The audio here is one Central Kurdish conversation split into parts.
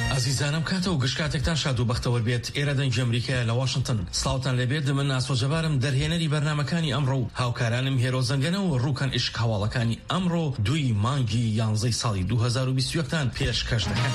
عزیزانم کاتە و گشتکاتێکتان شاد و بەختەوە بێت. ئێرە دەنگی ئەمریکایە لە واشنگتن. سڵاوتان لەبێت. من ناسۆجەبارم دەرهێنەری بەرنامەکانی ئەمڕۆ و هاوکارانم هێرۆ زەنگەنە و ڕووکەن ئیشک هەواڵەکانی ئەمڕۆ 2 مانگی 11 ساڵی 2021تان پێشکەش دەکەن.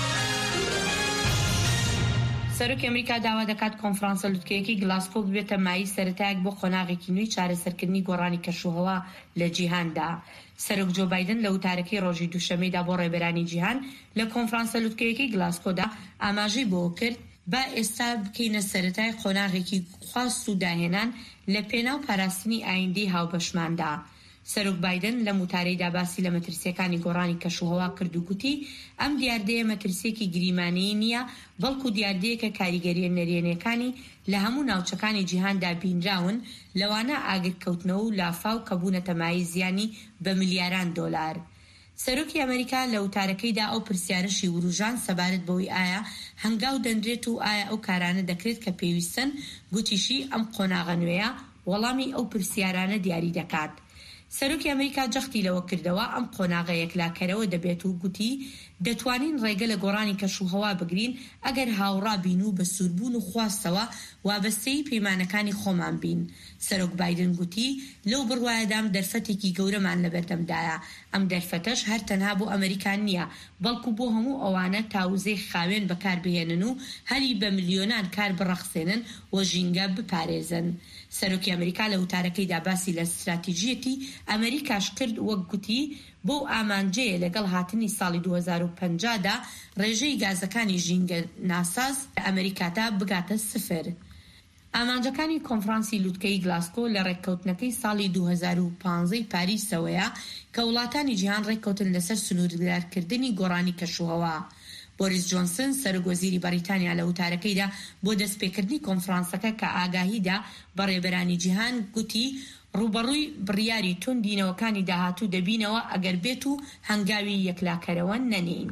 سەرۆکی ئەمریکا داوا دەکات کۆنفرانسە لوتکەیەکی گلاسکۆ ببێتە مای سەرەتایەک بۆ خۆناغێکی نوێی چارەسەرکردنی گۆڕانی کەشوهەوا لە جیهاندا. سەرۆک جۆ بایدن لە وتارەکەی ڕۆژی دووشەمەیدا بۆ ڕێبەرانی جیهان لە کۆنفرانسە لوتکەیەکی گلاسکۆدا ئاماژەی بۆ کرد با ئێستا بکەینە سەرەتای خۆناغێکی خواست و داهێنان لە پێناو پاراستنی ئایندەی هاوبەشماندا. سەرۆک بایدن لە وتارەیدا باسی لە مەترسیەکانی گۆڕانی کەشوهەوا کرد و گوتی ئەم دیاردەیە مەترسیەکی گریمانەیی نییە، بەڵکو دیاردەیەکە کاریگەریە نەرێنیەکانی لە هەموو ناوچەکانی جیهاندا بینراون، لەوانە ئاگرکەوتنەوە و لافاو کە بوونەتە مای زیانی بە ملیاران دۆلار. سەرۆکی ئەمریکا لە وتارەکەیدا ئەو پرسیارەشی وروژان سەبارەت بەوەی ئایا هەنگاو دەندرێت و ئایا ئەو کارانە دەکرێت کە پێویستن، گوتیشی ئەم قۆناغە نوێیە وەڵامی ئەو پرسیارانە دیاری دەکات. سەرۆکی ئەمریکا جەختی لەوە کردەوە ئەم قۆناغە یەکلاکەرەوە دەبێت و گوتی دەتوانین ڕێگە لە گۆڕانی کەشوهەوا بگرین ئەگەر هاوڕابین و بە سووربوون و خواستەوە وابەستەی پەیمانەکانی خۆمان بین. سەرۆک بایدن گوتی لەو بڕوایەدام دەرفەتێکی گەورەمان لەبەردەمدایە. ئەم دەرفەتەش هەر تەنها بۆ ئەمریکان نییە، بەڵکو بۆ هەموو ئەوانە تاوزەی خاوێن بەکاربهێنن و هەری بە ملیۆنان کار بڕەخسێنن و ژینگە بپارێزن. سەرۆکی ئەمریکا لە وتارەکەیدا باسی لە استراتیژیەتی ئەمریکاش کرد، وەک گوتی بۆ ئامانجەیە لەگەڵ هاتنی ساڵی 2050دا ڕێژەی گازەکانی ژینگە ناساز لە ئەمریکادا بگاتە 0. ئامانجەکانی کۆنفرانسی لوتکەی گلاسکۆ لە ڕێککەوتنەکەی ساڵی 2015 پاریسەوەیە کە وڵاتانی جیهان ڕێککەوتن لەسەر سنووردارکردنی گۆڕانی کەشوهەوا. بۆریس جۆنسن سەرۆکوەزیری بەریتانیا لە وتارەکەیدا بۆ دەستپێکردنی کۆنفرانسەکە کە ئاگاهیدا بە ڕێبەرانی جیهان گوتی ڕوبەڕووی بڕیاری توندینەوەکانی داهاتوو دەبینەوە ئەگەر بێت و هەنگاوی یەکلاکەرەوە نەنین.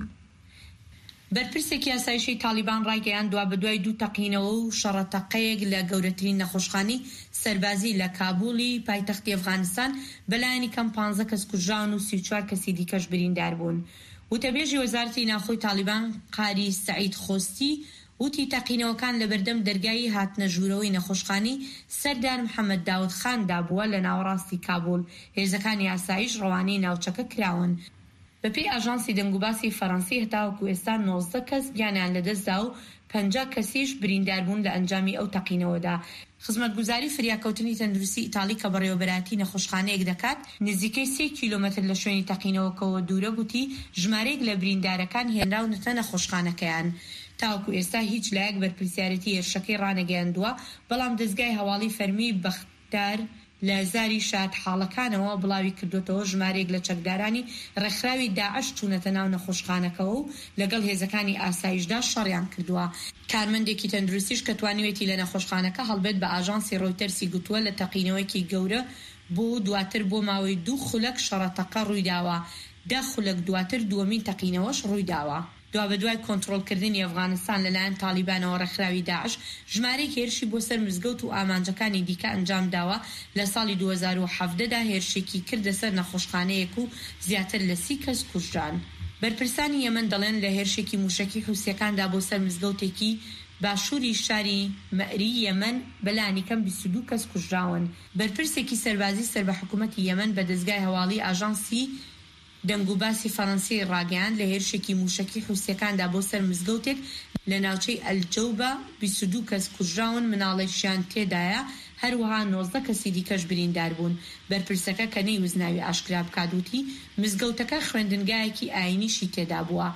بەرپرسێکی یاسایشی تالیبان ڕایگەیاندووە بەدوای 2 تەقینەوە و شەڕەتەقەیەک لە گەورەترین نەخۆشخانەی سەربازی لە کابولی پایتەختی ئەفغانستان بەلایەنی کەم 15 کەس کوژراون و 34 کەسی دیکەش بریندار بوون. وتەبێژی وەزارەتی ناوخۆی تالیبان قاری سعید خۆستی وتی تەقینەوەکان لە بەردەم دەرگای هاتنە ژوورەوەی نەخۆشخانەی سەردار محەممەد داود خاندا بووە لە ناوەڕاستی کابول. هێزەکانی ئاسایش ڕەوانەی ناوچەکە کراون. بەپێی ئاژانسی دەنگوباسی فەڕەنسی هەتاوەکو ئێستا 19 کەس گیانیان لەدەستدا و 50 کەسیش بریندار بوون لە ئەنجامی ئەو تەقینەوەدا. خزمەتگوزاری فریاکەوتنی تەندروستی ئیتاڵی کە بەڕێوەبەراتی نەخۆشخانەیەک دەکات نزیکەی 3 کیلۆمەتر لە شوێنی تەقینەوەکەوە دوورە گوتی ژمارەیەک لە بریندارەکان هێنراونەتە نەخۆشخانەکەیان. تاوەکو ئێستا هیچ لایەک بەرپرسیارەتی هێرشەکەی ڕانەگەیاندووە، بەڵام دەستگای هەواڵی فەرمی بەختار لە زاری شاد حاڵەکانەوە بڵاوی کردوتەوە ژمارەیەک لە چەکدارانی ڕێکخراوی داعش چوونەتە ناو نەخۆشخانەکەەوە و لەگەڵ هێزەکانی ئاسایشدا شەڕیان کردووە. کارمەندێکی تەندروستیش کە توانیوێتی لە نەخۆشخانەکە هەڵبێت بە ئاژانسی ڕۆیتەرسی گوتووە لە تەقینەوەیکی گەورە بۆ دواتر بۆ ماوەی 2 خولەک شەڕەتەقە ڕوویداوە. 10 خولەک دواتر دووەمین تەقینەوەش ڕوویداوە. دوای کۆنتڕۆڵکردنی ئەفغانستان لەلایەن تالیبانەوە ڕێکخراوی داعش ژمارەی هێرشی بۆ سەر مزگەوت و ئامانجەکانی دیکە ئەنجام داوە. لە ساڵی 2017دا هێرشێکی کردە سەر نەخۆشخانەیەک و زیاتر لە 30 کەس کوژران. بەرپرسانی یەمەن دەڵێن لە هێرشێکی موشەکی حوسیەکاندا بۆ سەر مزگەوتێکی باشووری شاری مەئری یەمەن بەلانی کەم 22 کەس کوژراون. بەرپرسێکی سەربازی سەر بە حکوومەتی یەمەن بە دەستگای هەواڵی ئاژانسی دەنگوباسی فەڕەنسی ڕاگەیاند لە هێرشێکی موشەکی حوسیەکاندا بۆ سەر مزگەوتێک لە ناوچەی ئەلجەوبە 22 کەس کوژراون، مناڵێکیان تێدایە، هەروەها 19 کەسی دیکەش بریندار بوون. بەرپرسەکە کە نەیوزناوی ئاشکرا بکات وتی مزگەوتەکە خوێندنگایەکی ئاینیشی تێدا بووە.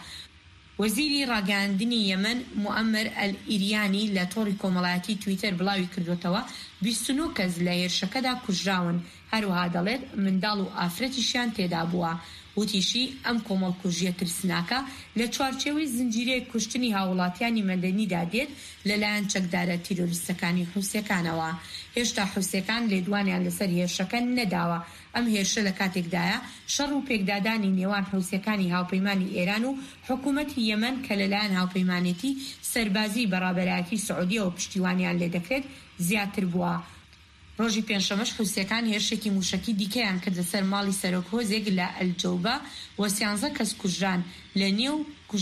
وەزیری ڕاگەاندنی یەمەن موئەمەر ئەل-ئیریانی لە تۆڕی کۆمەڵایەتی تویتەر بڵاوی کردوتەوە 29 کەس لە هێرشەکەدا کوژراون، هەروەها دەڵێت منداڵ و ئافرەتیشیان تێدا بووە. وتیشی ئەم کۆمەڵکوژیە ترسناکە لە چوارچێوەی زنجیرەیە کوشتنی هاوڵاتیانی مەدەنیدا دێت لەلایەن چەکدارە تیرۆریستەکانی حوسیەکانەوە. هێشتا حوسیەکان لێدوانیان لەسەر هێرشەکە نەداوە. ئەم هێرشە لە کاتێکدایە شەڕ و پێکدادانی نێوان حوسیەکانی هاوپەیمانی ئێران و حکوومەتی یەمەن کە لەلایەن هاوپەیمانێتی سەربازی بەڕابەرایەتی سعودیە و پشتیوانیان لێ دەکرێت زیاتر بووە. ڕۆژی پێنجشەمەش حوسیەکان هێرشێکی موشەکی دیکەیان کردە سەر ماڵی سەرۆکهۆزێک لە ئەلجەوبە و 13 کەس کوژران لە نێو